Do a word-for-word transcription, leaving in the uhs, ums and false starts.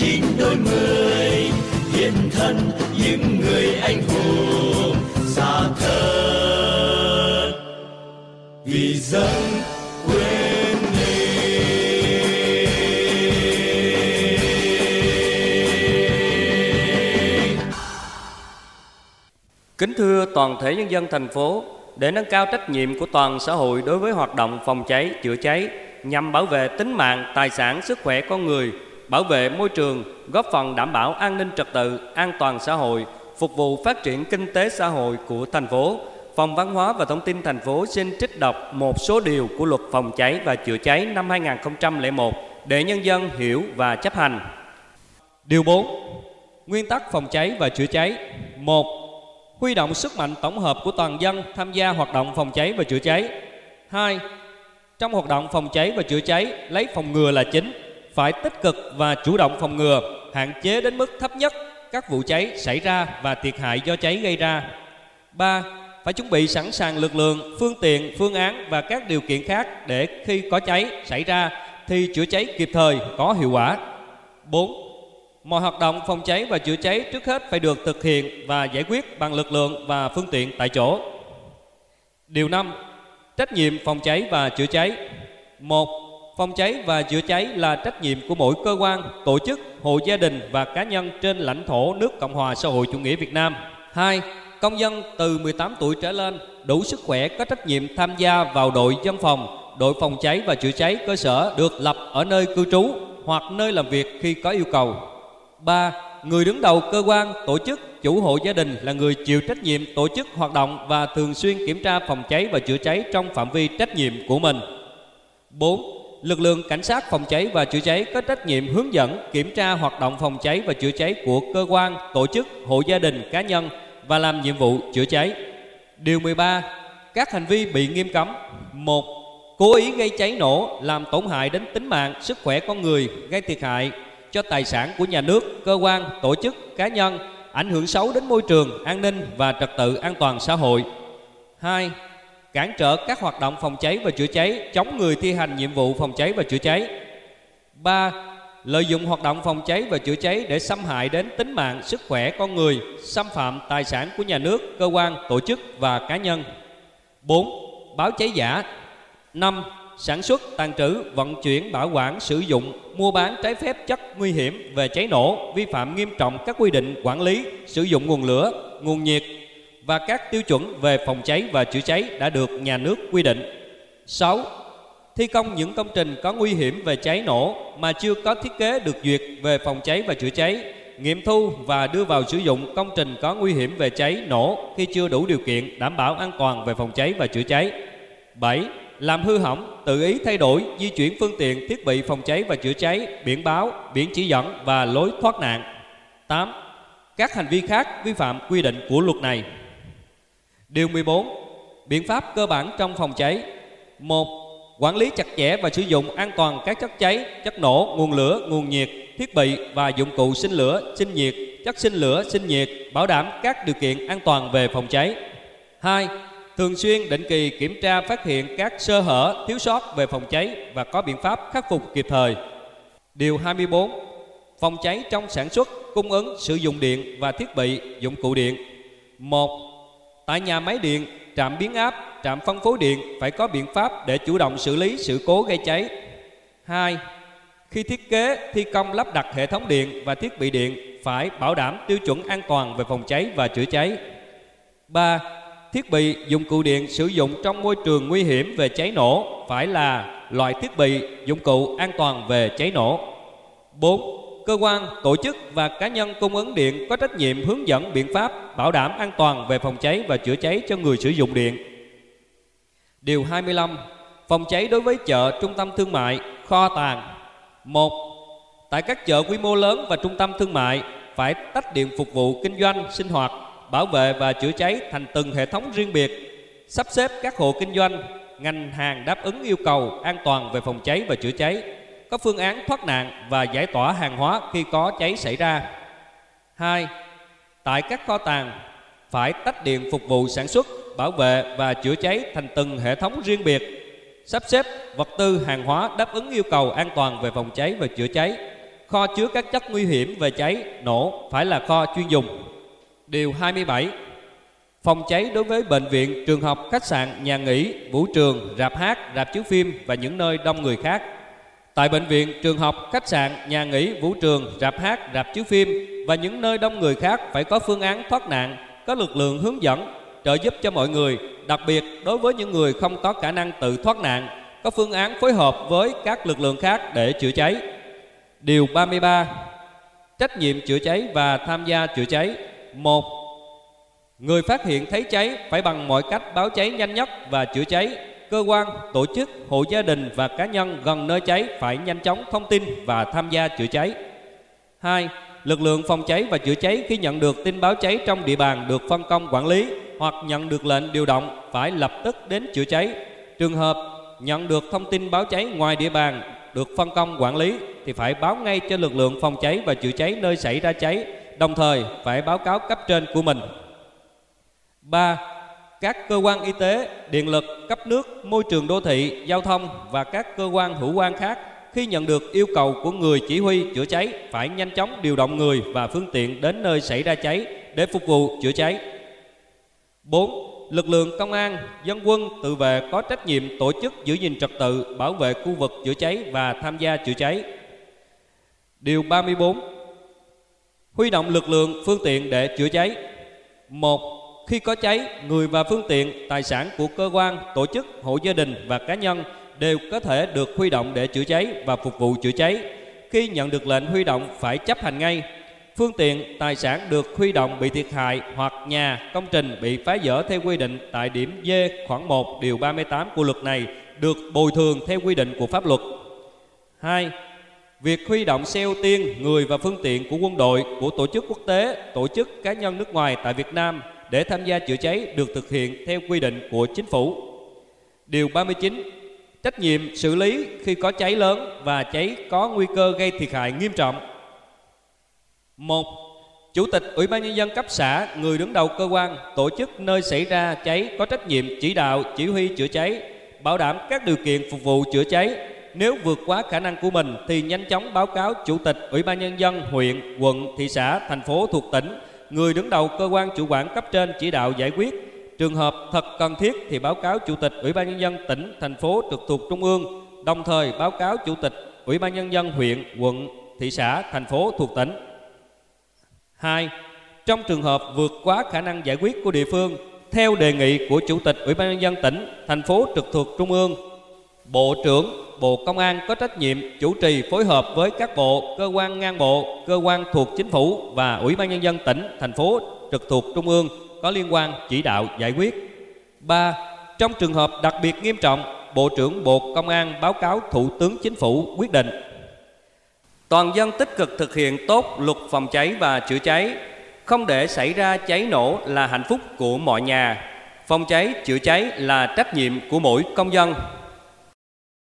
chín đôi mươi, hiện thân những người anh hùng xa thân vì dân quên mình. Kính thưa toàn thể nhân dân thành phố, để nâng cao trách nhiệm của toàn xã hội đối với hoạt động phòng cháy, chữa cháy nhằm bảo vệ tính mạng, tài sản, sức khỏe con người, bảo vệ môi trường, góp phần đảm bảo an ninh trật tự, an toàn xã hội, phục vụ phát triển kinh tế xã hội của thành phố, Phòng Văn hóa và Thông tin thành phố xin trích đọc một số điều của Luật Phòng cháy và Chữa cháy năm hai nghìn không trăm lẻ một để nhân dân hiểu và chấp hành. Điều bốn. Nguyên tắc phòng cháy và chữa cháy. một. Huy động sức mạnh tổng hợp của toàn dân tham gia hoạt động phòng cháy và chữa cháy. hai. Trong hoạt động phòng cháy và chữa cháy, lấy phòng ngừa là chính, phải tích cực và chủ động phòng ngừa, hạn chế đến mức thấp nhất các vụ cháy xảy ra và thiệt hại do cháy gây ra. ba. Phải chuẩn bị sẵn sàng lực lượng, phương tiện, phương án và các điều kiện khác để khi có cháy xảy ra thì chữa cháy kịp thời, có hiệu quả. bốn. Mọi hoạt động phòng cháy và chữa cháy trước hết phải được thực hiện và giải quyết bằng lực lượng và phương tiện tại chỗ. Điều năm. Trách nhiệm phòng cháy và chữa cháy. một. Phòng cháy và chữa cháy là trách nhiệm của mỗi cơ quan, tổ chức, hộ gia đình và cá nhân trên lãnh thổ nước Cộng hòa xã hội chủ nghĩa Việt Nam. hai. Công dân từ mười tám tuổi trở lên đủ sức khỏe có trách nhiệm tham gia vào đội dân phòng, đội phòng cháy và chữa cháy cơ sở được lập ở nơi cư trú hoặc nơi làm việc khi có yêu cầu. ba. Người đứng đầu cơ quan, tổ chức, chủ hộ gia đình là người chịu trách nhiệm tổ chức hoạt động và thường xuyên kiểm tra phòng cháy và chữa cháy trong phạm vi trách nhiệm của mình. bốn. Lực lượng cảnh sát phòng cháy và chữa cháy có trách nhiệm hướng dẫn, kiểm tra hoạt động phòng cháy và chữa cháy của cơ quan, tổ chức, hộ gia đình, cá nhân và làm nhiệm vụ chữa cháy. Điều mười ba. Các hành vi bị nghiêm cấm. một. Cố ý gây cháy nổ, làm tổn hại đến tính mạng, sức khỏe con người, gây thiệt hại cho tài sản của nhà nước, cơ quan, tổ chức, cá nhân, ảnh hưởng xấu đến môi trường, an ninh và trật tự an toàn xã hội. hai. Cản trở các hoạt động phòng cháy và chữa cháy, chống người thi hành nhiệm vụ phòng cháy và chữa cháy. ba. Lợi dụng hoạt động phòng cháy và chữa cháy để xâm hại đến tính mạng, sức khỏe con người, xâm phạm tài sản của nhà nước, cơ quan, tổ chức và cá nhân. bốn. Báo cháy giả. năm. Sản xuất, tàng trữ, vận chuyển, bảo quản, sử dụng, mua bán trái phép chất nguy hiểm về cháy nổ, vi phạm nghiêm trọng các quy định quản lý, sử dụng nguồn lửa, nguồn nhiệt và các tiêu chuẩn về phòng cháy và chữa cháy đã được nhà nước quy định. sáu. Thi công những công trình có nguy hiểm về cháy nổ mà chưa có thiết kế được duyệt về phòng cháy và chữa cháy, nghiệm thu và đưa vào sử dụng công trình có nguy hiểm về cháy nổ khi chưa đủ điều kiện đảm bảo an toàn về phòng cháy và chữa cháy. bảy. Làm hư hỏng, tự ý thay đổi, di chuyển phương tiện, thiết bị phòng cháy và chữa cháy, biển báo, biển chỉ dẫn và lối thoát nạn. tám. Các hành vi khác vi phạm quy định của luật này. Điều mười bốn. Biện pháp cơ bản trong phòng cháy. một. Quản lý chặt chẽ và sử dụng an toàn các chất cháy, chất nổ, nguồn lửa, nguồn nhiệt, thiết bị và dụng cụ sinh lửa, sinh nhiệt, chất sinh lửa, sinh nhiệt, bảo đảm các điều kiện an toàn về phòng cháy. hai. Thường xuyên định kỳ kiểm tra phát hiện các sơ hở, thiếu sót về phòng cháy và có biện pháp khắc phục kịp thời. Điều hai mươi bốn. Phòng cháy trong sản xuất, cung ứng, sử dụng điện và thiết bị, dụng cụ điện. một. Tại nhà máy điện, trạm biến áp, trạm phân phối điện phải có biện pháp để chủ động xử lý sự cố gây cháy. hai. Khi thiết kế, thi công lắp đặt hệ thống điện và thiết bị điện phải bảo đảm tiêu chuẩn an toàn về phòng cháy và chữa cháy. ba. Thiết bị, dụng cụ điện sử dụng trong môi trường nguy hiểm về cháy nổ phải là loại thiết bị, dụng cụ an toàn về cháy nổ. bốn. Cơ quan, tổ chức và cá nhân cung ứng điện có trách nhiệm hướng dẫn biện pháp bảo đảm an toàn về phòng cháy và chữa cháy cho người sử dụng điện. Điều hai mươi lăm. Phòng cháy đối với chợ, trung tâm thương mại, kho tàng. một. Tại các chợ quy mô lớn và trung tâm thương mại phải tách điện phục vụ kinh doanh, sinh hoạt, bảo vệ và chữa cháy thành từng hệ thống riêng biệt, sắp xếp các hộ kinh doanh, ngành hàng đáp ứng yêu cầu an toàn về phòng cháy và chữa cháy, có phương án thoát nạn và giải tỏa hàng hóa khi có cháy xảy ra. hai. Tại các kho tàng phải tách điện phục vụ sản xuất, bảo vệ và chữa cháy thành từng hệ thống riêng biệt, sắp xếp vật tư hàng hóa đáp ứng yêu cầu an toàn về phòng cháy và chữa cháy, Kho chứa các chất nguy hiểm về cháy, nổ phải là kho chuyên dùng. Điều hai mươi bảy. Phòng cháy đối với bệnh viện, trường học, khách sạn, nhà nghỉ, vũ trường, rạp hát, rạp chiếu phim và những nơi đông người khác. Tại bệnh viện, trường học, khách sạn, nhà nghỉ, vũ trường, rạp hát, rạp chiếu phim và những nơi đông người khác phải có phương án thoát nạn, có lực lượng hướng dẫn, trợ giúp cho mọi người, đặc biệt đối với những người không có khả năng tự thoát nạn, có phương án phối hợp với các lực lượng khác để chữa cháy. Điều ba mươi ba. Trách nhiệm chữa cháy và tham gia chữa cháy. Một. Người phát hiện thấy cháy phải bằng mọi cách báo cháy nhanh nhất và chữa cháy. Cơ quan, tổ chức, hộ gia đình và cá nhân gần nơi cháy phải nhanh chóng thông tin và tham gia chữa cháy. Hai. Lực lượng phòng cháy và chữa cháy khi nhận được tin báo cháy trong địa bàn được phân công quản lý hoặc nhận được lệnh điều động phải lập tức đến chữa cháy. Trường hợp nhận được thông tin báo cháy ngoài địa bàn được phân công quản lý thì phải báo ngay cho lực lượng phòng cháy và chữa cháy nơi xảy ra cháy, đồng thời phải báo cáo cấp trên của mình. Ba. Các cơ quan y tế, điện lực, cấp nước, môi trường đô thị, giao thông và các cơ quan hữu quan khác khi nhận được yêu cầu của người chỉ huy chữa cháy phải nhanh chóng điều động người và phương tiện đến nơi xảy ra cháy để phục vụ chữa cháy. Bốn. Lực lượng công an, dân quân, tự vệ có trách nhiệm tổ chức giữ gìn trật tự, bảo vệ khu vực chữa cháy và tham gia chữa cháy. Điều ba mươi bốn. Huy động lực lượng, phương tiện để chữa cháy. Một. Khi có cháy, người và phương tiện, tài sản của cơ quan, tổ chức, hộ gia đình và cá nhân đều có thể được huy động để chữa cháy và phục vụ chữa cháy. Khi nhận được lệnh huy động phải chấp hành ngay. Phương tiện, tài sản được huy động bị thiệt hại hoặc nhà, công trình bị phá dỡ theo quy định tại điểm D khoản một điều ba mươi tám của luật này được bồi thường theo quy định của pháp luật. Hai. Việc huy động xe ưu tiên, người và phương tiện của quân đội, của tổ chức quốc tế, tổ chức cá nhân nước ngoài tại Việt Nam để tham gia chữa cháy được thực hiện theo quy định của chính phủ. Điều ba mươi chín. Trách nhiệm xử lý khi có cháy lớn và cháy có nguy cơ gây thiệt hại nghiêm trọng. Một. Chủ tịch Ủy ban Nhân dân cấp xã, người đứng đầu cơ quan, tổ chức nơi xảy ra cháy có trách nhiệm chỉ đạo, chỉ huy chữa cháy, bảo đảm các điều kiện phục vụ chữa cháy. Nếu vượt quá khả năng của mình thì nhanh chóng báo cáo Chủ tịch Ủy ban Nhân dân huyện, quận, thị xã, thành phố thuộc tỉnh, người đứng đầu cơ quan chủ quản cấp trên chỉ đạo giải quyết. Trường hợp thật cần thiết thì báo cáo Chủ tịch Ủy ban Nhân dân tỉnh, thành phố trực thuộc Trung ương, đồng thời báo cáo Chủ tịch Ủy ban Nhân dân huyện, quận, thị xã, thành phố thuộc tỉnh. Hai. Trong trường hợp vượt quá khả năng giải quyết của địa phương, theo đề nghị của Chủ tịch Ủy ban Nhân dân tỉnh, thành phố trực thuộc Trung ương, Bộ trưởng, Bộ Công an có trách nhiệm chủ trì phối hợp với các bộ, cơ quan ngang bộ, cơ quan thuộc chính phủ và Ủy ban Nhân dân tỉnh, thành phố trực thuộc Trung ương có liên quan chỉ đạo giải quyết. Ba. Trong trường hợp đặc biệt nghiêm trọng, Bộ trưởng Bộ Công an báo cáo Thủ tướng Chính phủ quyết định. Toàn dân tích cực thực hiện tốt luật phòng cháy và chữa cháy, không để xảy ra cháy nổ là hạnh phúc của mọi nhà. Phòng cháy, chữa cháy là trách nhiệm của mỗi công dân.